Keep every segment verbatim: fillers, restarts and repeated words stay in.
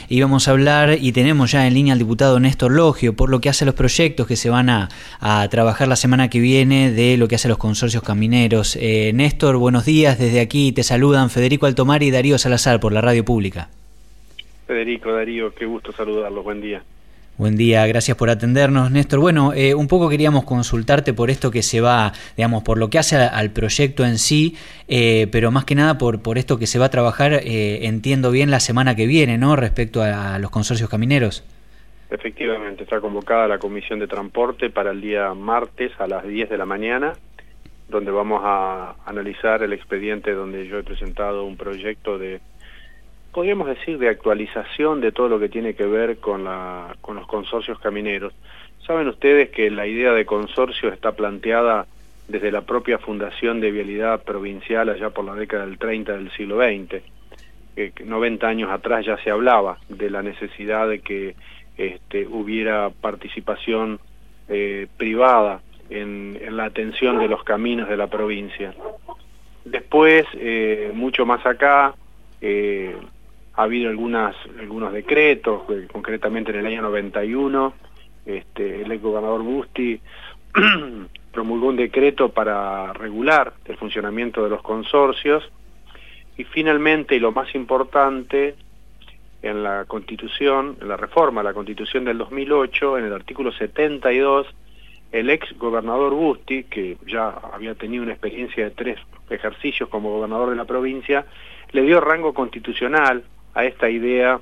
íbamos a hablar, y tenemos ya en línea al diputado Néstor Logio, por lo que hace a los proyectos que se van a, a trabajar la semana que viene de lo que hace a los consorcios camineros. Eh, Néstor, buenos días, desde aquí te saludan Federico Altomar y Darío Salazar por la radio pública. Federico, Darío, qué gusto saludarlos, buen día. Buen día, gracias por atendernos, Néstor. Bueno, eh, un poco queríamos consultarte por esto que se va, digamos, por lo que hace a, al proyecto en sí, eh, pero más que nada por, por esto que se va a trabajar, eh, entiendo bien, la semana que viene, ¿no?, respecto a, a los consorcios camineros. Efectivamente, está convocada la Comisión de Transporte para el día martes a las diez de la mañana, donde vamos a analizar el expediente donde yo he presentado un proyecto de, podríamos decir, de actualización de todo lo que tiene que ver con, la, con los consorcios camineros. Saben ustedes que la idea de consorcio está planteada desde la propia Fundación de Vialidad Provincial allá por la década del treinta del siglo veinte. Eh, noventa años atrás ya se hablaba de la necesidad de que este, hubiera participación eh, privada en, en la atención de los caminos de la provincia. Después, eh, mucho más acá, eh, ha habido algunas, algunos decretos, eh, concretamente en el año noventa y uno, este, el ex gobernador Busti promulgó un decreto para regular el funcionamiento de los consorcios, y finalmente, y lo más importante, en la Constitución, en la reforma a la Constitución del dos mil ocho, en el artículo setenta y dos, el ex gobernador Busti, que ya había tenido una experiencia de tres ejercicios como gobernador de la provincia, le dio rango constitucional a esta idea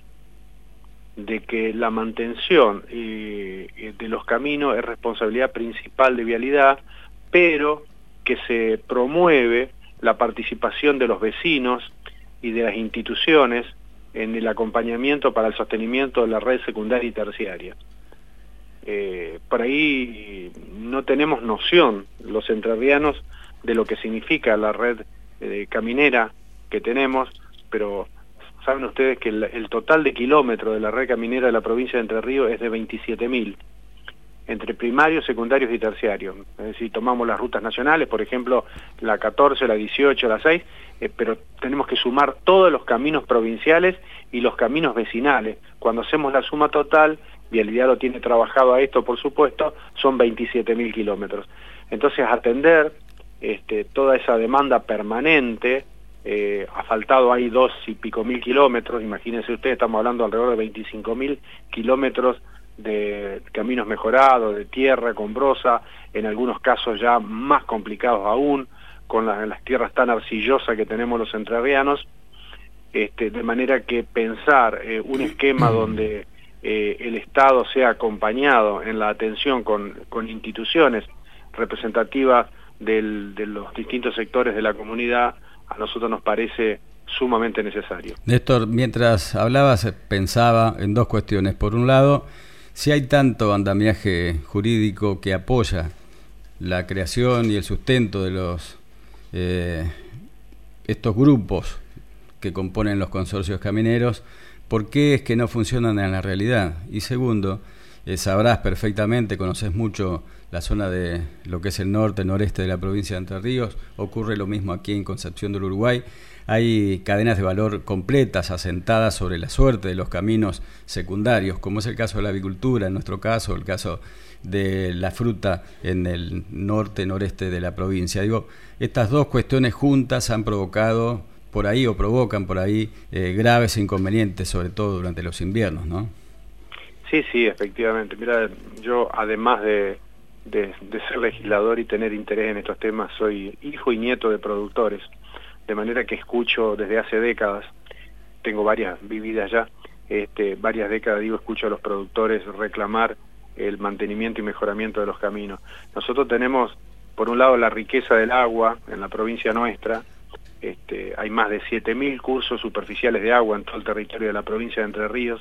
de que la mantención eh, de los caminos es responsabilidad principal de Vialidad, pero que se promueve la participación de los vecinos y de las instituciones en el acompañamiento para el sostenimiento de la red secundaria y terciaria. Eh, por ahí no tenemos noción los entrerrianos de lo que significa la red eh, caminera que tenemos, pero saben ustedes que el, el total de kilómetros de la red caminera de la provincia de Entre Ríos es de veintisiete mil, entre primarios, secundarios y terciarios. Es decir, tomamos las rutas nacionales, por ejemplo, la catorce, la dieciocho, la seis, eh, pero tenemos que sumar todos los caminos provinciales y los caminos vecinales. Cuando hacemos la suma total, Vialidad lo tiene trabajado a esto, por supuesto, son veintisiete mil kilómetros. Entonces, atender este, toda esa demanda permanente, eh, asfaltado hay dos y pico mil kilómetros, imagínense ustedes, estamos hablando alrededor de veinticinco mil kilómetros de caminos mejorados, de tierra con brosa, en algunos casos ya más complicados aún, con la, las tierras tan arcillosas que tenemos los entrerrianos, este, de manera que pensar eh, un esquema donde eh, el Estado sea acompañado en la atención con, con instituciones representativas del, de los distintos sectores de la comunidad, a nosotros nos parece sumamente necesario. Néstor, mientras hablabas pensaba en dos cuestiones. Por un lado, si hay tanto andamiaje jurídico que apoya la creación y el sustento de los eh, estos grupos que componen los consorcios camineros, ¿por qué es que no funcionan en la realidad? Y segundo, eh, sabrás perfectamente, conoces mucho la zona de lo que es el norte, noreste de la provincia de Entre Ríos, ocurre lo mismo aquí en Concepción del Uruguay. Hay cadenas de valor completas asentadas sobre la suerte de los caminos secundarios, como es el caso de la avicultura, en nuestro caso, el caso de la fruta en el norte, noreste de la provincia. Digo, estas dos cuestiones juntas han provocado por ahí o provocan por ahí eh, graves inconvenientes, sobre todo durante los inviernos, ¿no? Sí, sí, efectivamente. Mira, yo además de, de, de ser legislador y tener interés en estos temas, soy hijo y nieto de productores, de manera que escucho desde hace décadas, tengo varias vividas ya, este, varias décadas, digo, escucho a los productores reclamar el mantenimiento y mejoramiento de los caminos. Nosotros tenemos, por un lado, la riqueza del agua en la provincia nuestra. Este, hay más de siete mil cursos superficiales de agua en todo el territorio de la provincia de Entre Ríos.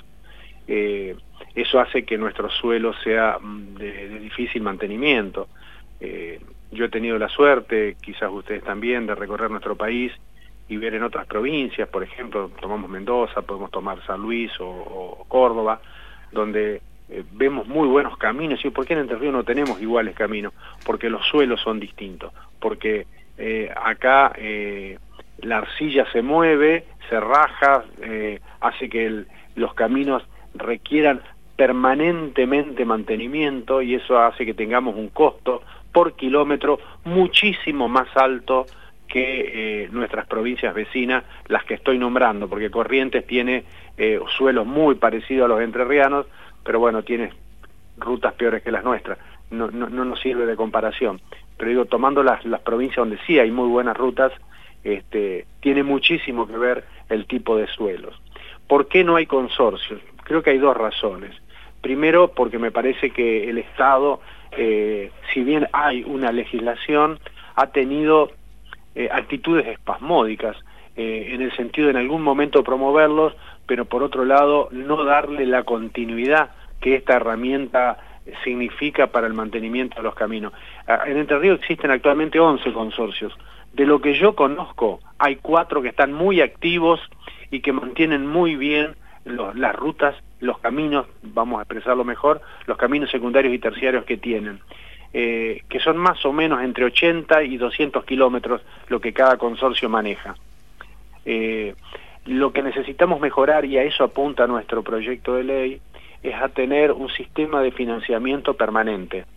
Eh, eso hace que nuestro suelo sea de, de difícil mantenimiento. Eh, yo he tenido la suerte, quizás ustedes también, de recorrer nuestro país y ver en otras provincias, por ejemplo, tomamos Mendoza, podemos tomar San Luis o, o Córdoba, donde eh, vemos muy buenos caminos. ¿Y por qué en Entre Ríos no tenemos iguales caminos? Porque los suelos son distintos, porque eh, acá eh, la arcilla se mueve, se raja, eh, hace que el, los caminos requieran permanentemente mantenimiento, y eso hace que tengamos un costo por kilómetro muchísimo más alto que eh, nuestras provincias vecinas, las que estoy nombrando, porque Corrientes tiene eh, suelos muy parecidos a los entrerrianos, pero bueno, tiene rutas peores que las nuestras, no, no, no nos sirve de comparación. Pero digo, tomando las, las provincias donde sí hay muy buenas rutas, este, tiene muchísimo que ver el tipo de suelos. ¿Por qué no hay consorcios? Creo que hay dos razones. Primero, porque me parece que el Estado, eh, si bien hay una legislación, ha tenido eh, actitudes espasmódicas, eh, en el sentido de en algún momento promoverlos, pero por otro lado no darle la continuidad que esta herramienta significa para el mantenimiento de los caminos. En Entre Ríos existen actualmente once consorcios. De lo que yo conozco, hay cuatro que están muy activos y que mantienen muy bien los, las rutas, los caminos, vamos a expresarlo mejor, los caminos secundarios y terciarios que tienen, eh, que son más o menos entre ochenta y doscientos kilómetros lo que cada consorcio maneja. Eh, lo que necesitamos mejorar, y a eso apunta nuestro proyecto de ley, es a tener un sistema de financiamiento permanente.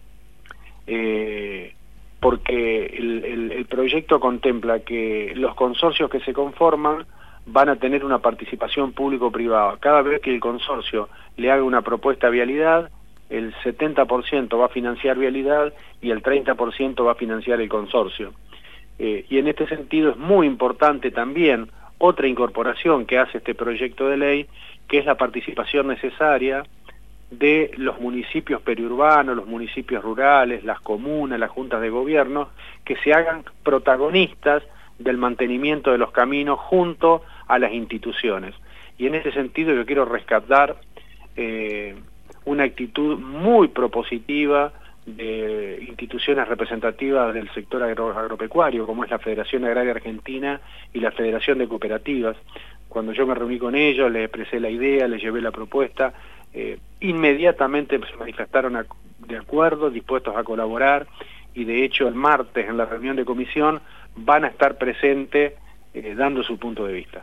Eh, porque el, el, el proyecto contempla que los consorcios que se conforman van a tener una participación público-privada. Cada vez que el consorcio le haga una propuesta a vialidad, el setenta por ciento va a financiar vialidad y el treinta por ciento va a financiar el consorcio. Eh, y en este sentido es muy importante también otra incorporación que hace este proyecto de ley, que es la participación necesaria de los municipios periurbanos, los municipios rurales, las comunas, las juntas de gobierno, que se hagan protagonistas del mantenimiento de los caminos junto a las instituciones. Y en ese sentido yo quiero rescatar eh, una actitud muy propositiva de instituciones representativas del sector agro agropecuario, como es la Federación Agraria Argentina y la Federación de Cooperativas. Cuando yo me reuní con ellos, les expresé la idea, les llevé la propuesta, eh, inmediatamente se manifestaron a, de acuerdo, dispuestos a colaborar, y de hecho el martes en la reunión de comisión van a estar presentes eh, dando su punto de vista.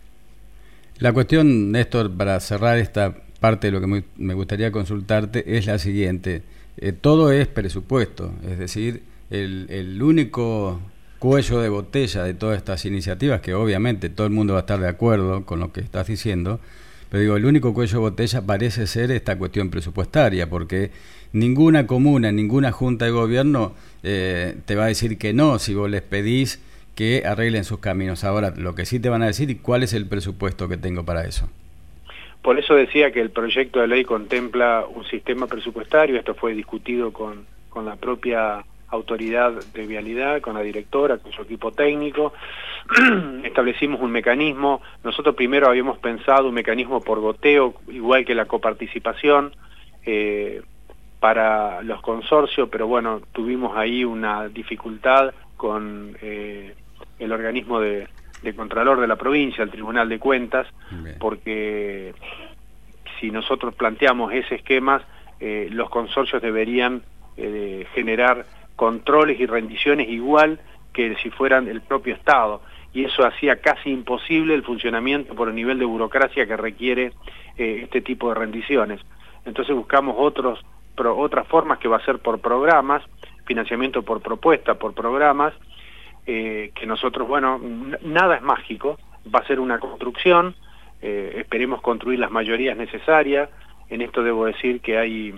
La cuestión, Néstor, para cerrar esta parte de lo que muy, me gustaría consultarte es la siguiente. Eh, todo es presupuesto, es decir, el, el único cuello de botella de todas estas iniciativas, que obviamente todo el mundo va a estar de acuerdo con lo que estás diciendo, pero digo, el único cuello de botella parece ser esta cuestión presupuestaria, porque ninguna comuna, ninguna junta de gobierno eh, te va a decir que no si vos les pedís que arreglen sus caminos. Ahora, lo que sí te van a decir, ¿cuál es el presupuesto que tengo para eso? Por eso decía que el proyecto de ley contempla un sistema presupuestario. Esto fue discutido con, con la propia autoridad de vialidad, con la directora, con su equipo técnico. Establecimos un mecanismo. Nosotros primero habíamos pensado un mecanismo por goteo, igual que la coparticipación eh, para los consorcios, pero bueno, tuvimos ahí una dificultad con eh, el organismo de, de Contralor de la provincia, el Tribunal de Cuentas, porque si nosotros planteamos ese esquema, eh, los consorcios deberían eh, generar controles y rendiciones igual que si fueran el propio Estado, y eso hacía casi imposible el funcionamiento por el nivel de burocracia que requiere eh, este tipo de rendiciones. Entonces buscamos otros pro, otras formas, que va a ser por programas, financiamiento por propuesta, por programas, eh, que nosotros, bueno, nada es mágico, va a ser una construcción, eh, esperemos construir las mayorías necesarias. En esto debo decir que hay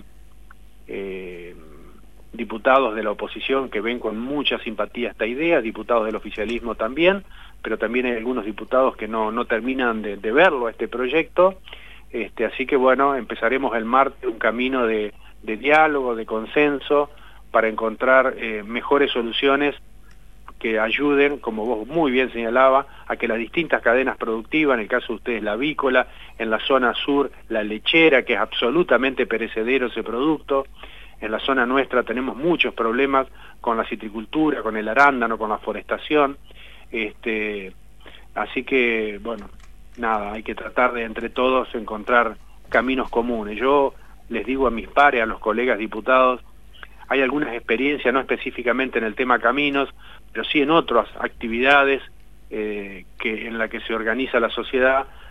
eh, diputados de la oposición que ven con mucha simpatía esta idea, diputados del oficialismo también, pero también hay algunos diputados que no, no terminan de, de verlo a este proyecto, este, así que bueno, empezaremos el martes un camino de, de diálogo, de consenso, para encontrar eh, mejores soluciones que ayuden, como vos muy bien señalaba, a que las distintas cadenas productivas, en el caso de ustedes la avícola, en la zona sur la lechera, que es absolutamente perecedero ese producto. En la zona nuestra tenemos muchos problemas con la citricultura, con el arándano, con la forestación, este, así que, bueno, nada, hay que tratar de entre todos encontrar caminos comunes. Yo les digo a mis pares, a los colegas diputados, hay algunas experiencias, no específicamente en el tema caminos, pero sí en otras actividades eh, que en la que se organiza la sociedad,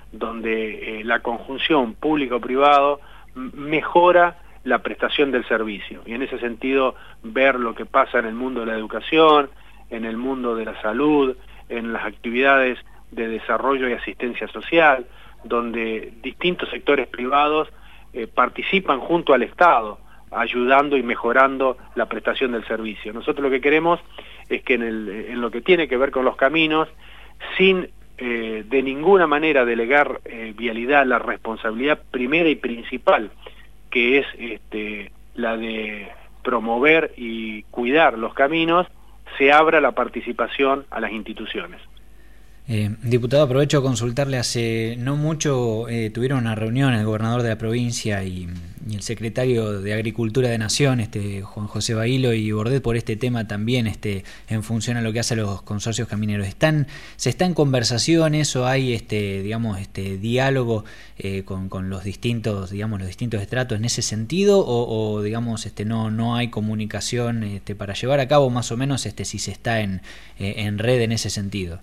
donde eh, la conjunción público-privado mejora la prestación del servicio. Y en ese sentido, ver lo que pasa en el mundo de la educación, en el mundo de la salud, en las actividades de desarrollo y asistencia social, donde distintos sectores privados eh, participan junto al Estado, ayudando y mejorando la prestación del servicio. Nosotros lo que queremos es que en, el, en lo que tiene que ver con los caminos, sin eh, de ninguna manera delegar eh, vialidad, la responsabilidad primera y principal, que es este, la de promover y cuidar los caminos, se abra la participación a las instituciones. Eh, diputado, aprovecho a consultarle, hace no mucho eh, tuvieron una reunión el gobernador de la provincia y, y el secretario de Agricultura de Nación, este Juan José Bailo y Bordet, por este tema también, este en función a lo que hace a los consorcios camineros. ¿Están, se está en conversaciones o hay este, digamos, este diálogo eh, con, con los distintos, digamos, los distintos estratos en ese sentido, o, o digamos, este no, no hay comunicación este, para llevar a cabo más o menos este si se está en, eh, en red en ese sentido?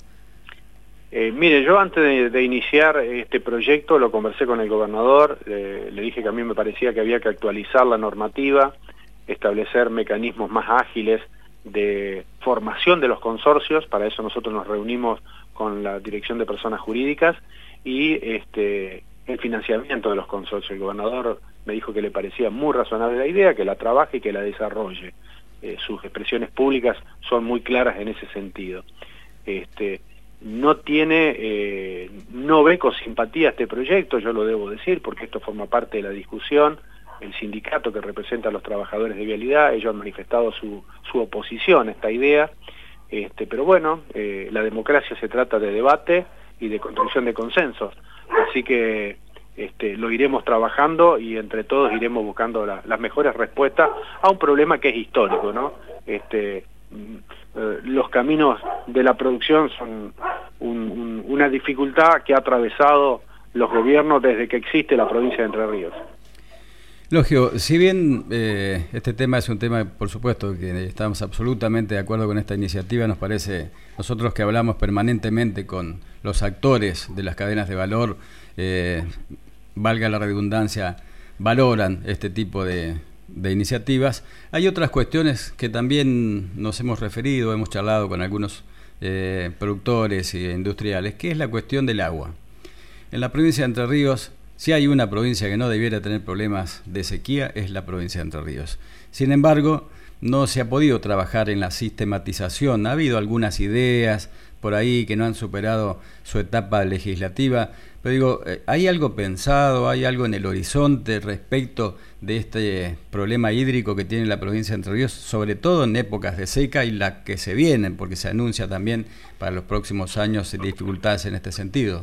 Eh, mire, yo antes de, de iniciar este proyecto lo conversé con el gobernador, eh, le dije que a mí me parecía que había que actualizar la normativa, establecer mecanismos más ágiles de formación de los consorcios. Para eso nosotros nos reunimos con la Dirección de Personas Jurídicas, y este, el financiamiento de los consorcios. El gobernador me dijo que le parecía muy razonable la idea, que la trabaje y que la desarrolle. Eh, sus expresiones públicas son muy claras en ese sentido. Este, no tiene, eh, no ve con simpatía este proyecto, yo lo debo decir, porque esto forma parte de la discusión. El sindicato que representa a los trabajadores de vialidad, ellos han manifestado su, su oposición a esta idea, este, pero bueno, eh, la democracia se trata de debate y de construcción de consensos, así que este, lo iremos trabajando y entre todos iremos buscando la, las mejores respuestas a un problema que es histórico, ¿no? Este, eh, los caminos de la producción son un, un, una dificultad que ha atravesado los gobiernos desde que existe la provincia de Entre Ríos. Lógico, si bien eh, este tema es un tema, por supuesto, que estamos absolutamente de acuerdo con esta iniciativa, nos parece, nosotros que hablamos permanentemente con los actores de las cadenas de valor, eh, valga la redundancia, valoran este tipo de, de iniciativas. Hay otras cuestiones que también nos hemos referido, hemos charlado con algunos eh, productores e industriales, que es la cuestión del agua. En la provincia de Entre Ríos, si hay una provincia que no debiera tener problemas de sequía, es la provincia de Entre Ríos. Sin embargo, no se ha podido trabajar en la sistematización. Ha habido algunas ideas por ahí que no han superado su etapa legislativa, pero digo, ¿hay algo pensado, hay algo en el horizonte respecto de este problema hídrico que tiene la provincia de Entre Ríos, sobre todo en épocas de seca y las que se vienen, porque se anuncia también para los próximos años dificultades en este sentido?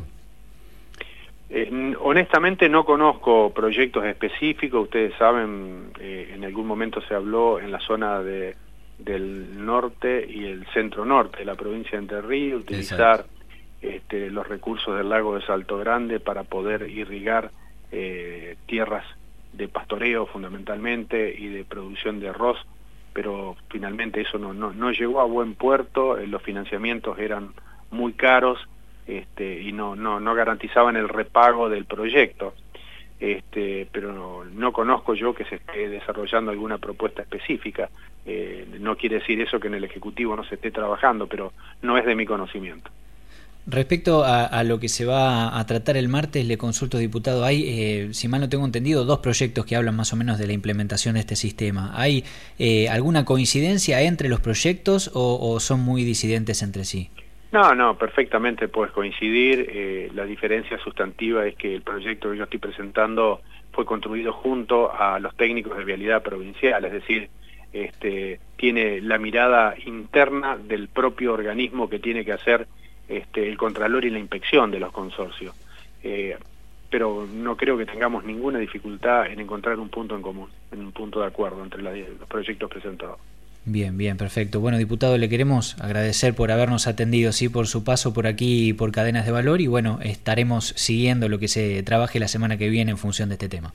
Eh, honestamente no conozco proyectos específicos. Ustedes saben, eh, en algún momento se habló en la zona de, del norte y el centro norte de la provincia de Entre Ríos, utilizar este, los recursos del lago de Salto Grande para poder irrigar eh, tierras de pastoreo fundamentalmente y de producción de arroz, pero finalmente eso no, no, no llegó a buen puerto. Eh, los financiamientos eran muy caros, Este, y no, no, no garantizaban el repago del proyecto, este, pero no, no conozco yo que se esté desarrollando alguna propuesta específica. Eh, no quiere decir eso que en el Ejecutivo no se esté trabajando, pero no es de mi conocimiento. Respecto a, a lo que se va a tratar el martes, le consulto, diputado, hay, eh, si mal no tengo entendido, dos proyectos que hablan más o menos de la implementación de este sistema. ¿Hay eh, alguna coincidencia entre los proyectos o, o son muy disidentes entre sí? No, no, perfectamente puedes coincidir. Eh, la diferencia sustantiva es que el proyecto que yo estoy presentando fue construido junto a los técnicos de vialidad provincial, es decir, este, tiene la mirada interna del propio organismo que tiene que hacer este, el contralor y la inspección de los consorcios. Eh, pero no creo que tengamos ninguna dificultad en encontrar un punto en común, en un punto de acuerdo entre la, los proyectos presentados. Bien, bien, perfecto. Bueno, diputado, le queremos agradecer por habernos atendido, sí, por su paso por aquí y por Cadenas de Valor, y bueno, estaremos siguiendo lo que se trabaje la semana que viene en función de este tema.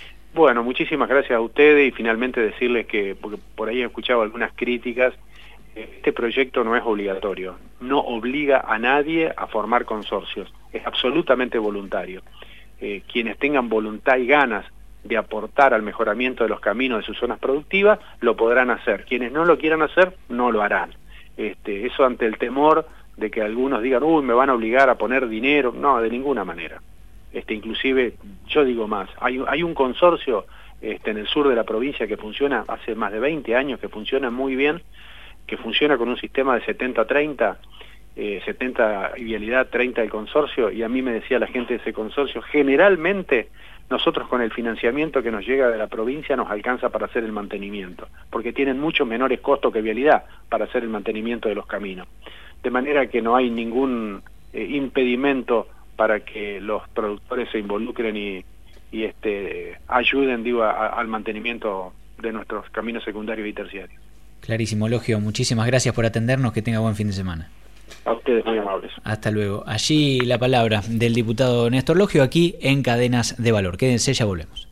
Bueno, muchísimas gracias a ustedes, y finalmente decirles que, porque por ahí he escuchado algunas críticas, este proyecto no es obligatorio, no obliga a nadie a formar consorcios, es absolutamente voluntario. Eh, quienes tengan voluntad y ganas de aportar al mejoramiento de los caminos de sus zonas productivas, lo podrán hacer. Quienes no lo quieran hacer, no lo harán. Este, eso ante el temor de que algunos digan, uy, me van a obligar a poner dinero. No, de ninguna manera. Este, inclusive, yo digo más, hay, hay un consorcio este, en el sur de la provincia que funciona hace más de veinte años, que funciona muy bien, que funciona con un sistema de setenta treinta, eh, setenta vialidad, treinta el consorcio, y a mí me decía la gente de ese consorcio, generalmente nosotros con el financiamiento que nos llega de la provincia nos alcanza para hacer el mantenimiento, porque tienen mucho menores costos que vialidad para hacer el mantenimiento de los caminos. De manera que no hay ningún eh, impedimento para que los productores se involucren y, y este, ayuden digo, a, al mantenimiento de nuestros caminos secundarios y terciarios. Clarísimo, Logio. Muchísimas gracias por atendernos. Que tenga buen fin de semana. A ustedes, muy amables. Hasta luego. Allí la palabra del diputado Néstor Logio, aquí en Cadenas de Valor. Quédense, ya volvemos.